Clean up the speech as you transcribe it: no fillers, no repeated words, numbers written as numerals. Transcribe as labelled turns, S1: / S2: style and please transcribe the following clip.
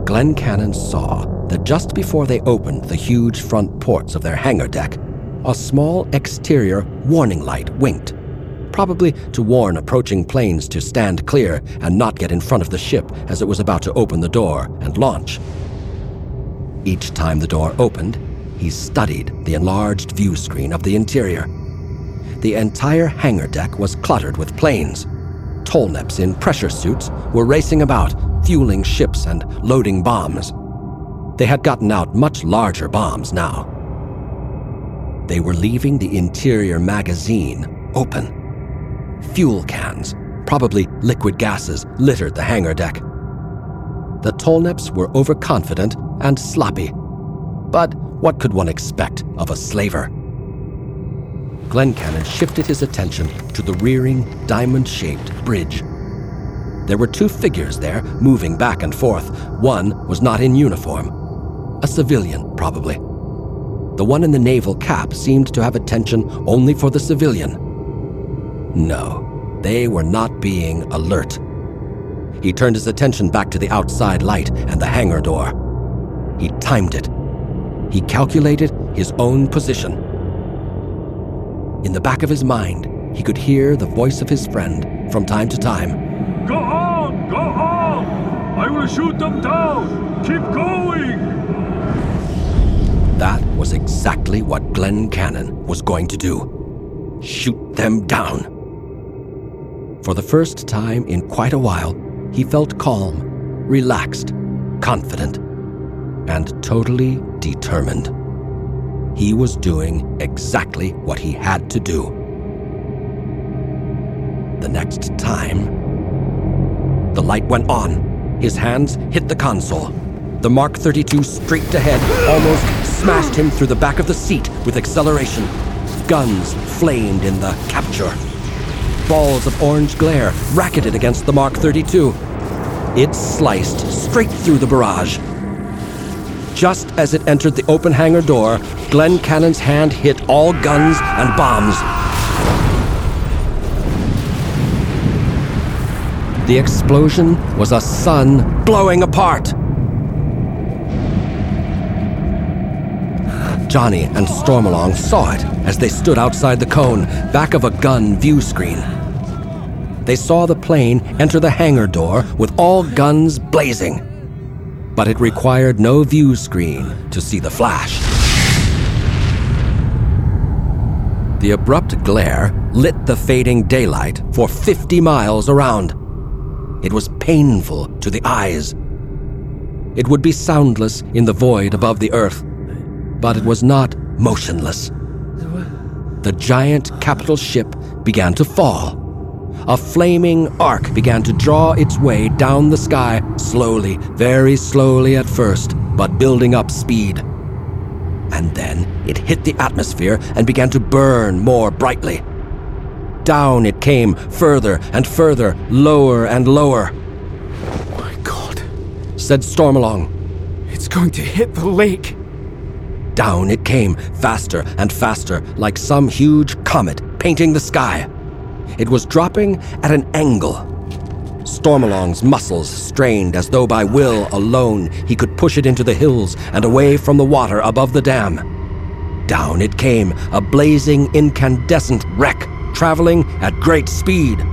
S1: Glencannon saw that just before they opened the huge front ports of their hangar deck, a small exterior warning light winked, probably to warn approaching planes to stand clear and not get in front of the ship as it was about to open the door and launch. Each time the door opened, he studied the enlarged view screen of the interior. The entire hangar deck was cluttered with planes. Tolneps in pressure suits were racing about, fueling ships and loading bombs. They had gotten out much larger bombs now. They were leaving the interior magazine open. Fuel cans, probably liquid gases, littered the hangar deck. The Tolneps were overconfident and sloppy, but what could one expect of a slaver? Glencannon shifted his attention to the rearing, diamond-shaped bridge. There were two figures there, moving back and forth. One was not in uniform. A civilian, probably. The one in the naval cap seemed to have attention only for the civilian. No, they were not being alert. He turned his attention back to the outside light and the hangar door. He timed it. He calculated his own position. In the back of his mind, he could hear the voice of his friend from time to time.
S2: Go on! Go on! I will shoot them down! Keep going!
S1: That was exactly what Glencannon was going to do. Shoot them down. For the first time in quite a while, he felt calm, relaxed, confident, and totally determined. He was doing exactly what he had to do. The next time, the light went on. His hands hit the console. The Mark 32 streaked ahead, almost smashed him through the back of the seat with acceleration. Guns flamed in the capture. Balls of orange glare racketed against the Mark 32. It sliced straight through the barrage. Just as it entered the open hangar door, Glencannon's hand hit all guns and bombs. The explosion was a sun blowing apart. Johnny and Stormalong saw it as they stood outside the cone, back of a gun view screen. They saw the plane enter the hangar door with all guns blazing. But it required no view screen to see the flash. The abrupt glare lit the fading daylight for 50 miles around. It was painful to the eyes. It would be soundless in the void above the earth, but it was not motionless. The giant capital ship began to fall. A flaming arc began to draw its way down the sky, slowly, very slowly at first, but building up speed. And then it hit the atmosphere and began to burn more brightly. Down it came, further and further, lower and lower.
S3: My God,
S1: said Stormalong.
S3: It's going to hit the lake.
S1: Down it came, faster and faster, like some huge comet painting the sky. It was dropping at an angle. Stormalong's muscles strained as though by will alone he could push it into the hills and away from the water above the dam. Down it came, a blazing incandescent wreck, traveling at great speed.